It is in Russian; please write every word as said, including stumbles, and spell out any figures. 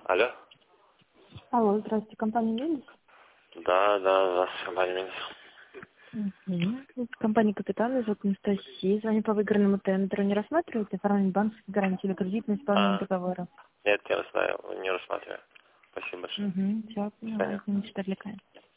Алло. Алло, здравствуйте, компания «Медис». Да, да, здравствуйте, компания «Медис». Угу. Компания «Капитан», меня зовут Анастасия. Звоню по выигранному тендеру. Не рассматриваете оформление банковской гарантии или кредитное исполнение А, договора? нет, не рассматриваю, не рассматриваю. Спасибо большое. Угу. Все, До свидания. поняла, не отвлекаем.